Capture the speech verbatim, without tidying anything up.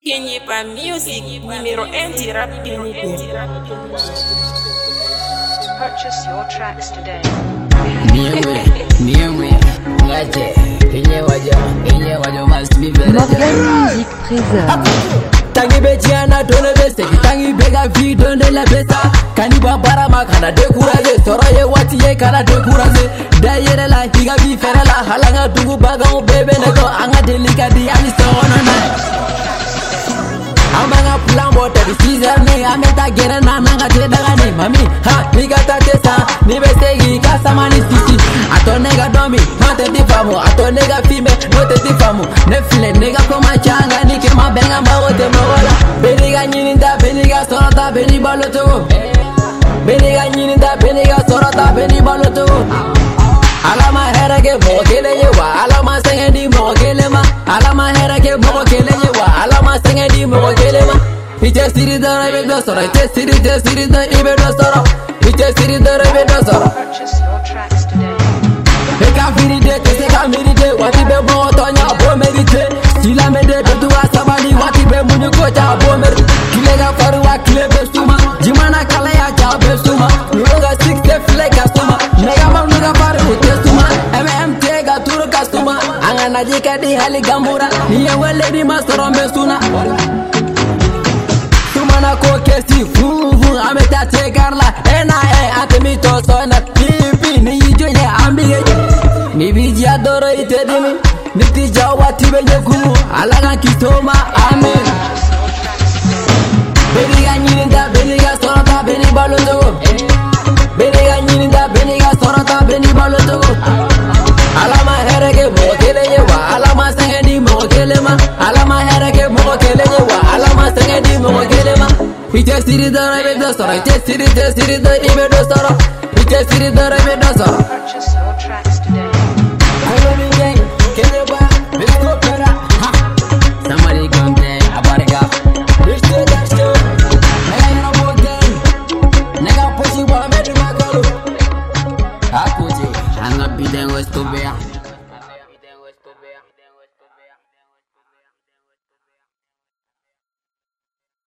Kenye pa music numéro un du rap unitaire. Purchase your tracks today. Niemwe, niemwe, ngaje, inye wajo, inye wajo must be better. Morgan Music présente. Tangi bejiana dole beste, tangi bega vi donde la besta. Kani bambara makana dekuraze, sora ye wati ye kana dekuraze. Dayere la higa vi fere la halanga dugu baga o bebe nego anga delika di ali sona na. Amanga pulambo te season ni ameta gere na nanga te daga ni mami ha niga ta tesa ni besegi kasama ni sisi atonega domi no te difamu atonega fime no te difamu ne file nega koma changa ni ke mabenga mago te mogola beniga nyininda beniga sorota beni baloto beniga nyininda beniga sorota beni baloto alama herage mogele yewa alama sengendi mogele ma alama herage mogele yewa alama sengendi mogele ma ite siri dara be dosora ite siri ite siri da ibe dosora ite siri dara be dosora Purchase your tracks today. eka viride te se kamiride wati be mo tonya bo merite sila mede do tu asabani wati be munyu ko ta bo mer kilega faru wa kile be suma jimana kala ya ja be suma nuga six te flega suma nega ma nuga faru te suma mm te ga turu kasuma angana jika di hali gambura niye wale di masoro be suna sumana ko kesi fufu ameta te garla ena e atemi to sona pipi ni yijoye ambige ni biji adoro ite dimi niti jawati benye kumu alaga kitoma amen baby ga nyininda beni ga sorota beni baloto beni ga nyininda beni ga sorota beni baloto alama herege mogele yewa alama sengendi mogele ma alama herege mogele yewa alama sengendi mogele ma ite siri dara be dosora ite siri ite siri da ibe dosora ite siri dara be dosora Purchase your tracks today. Somebody come there, about it up. Bitch, do that shit. Nigga, you know what then? Nigga, pussy, boy, I'm ready to go. I put it. I'm not beating with two bear.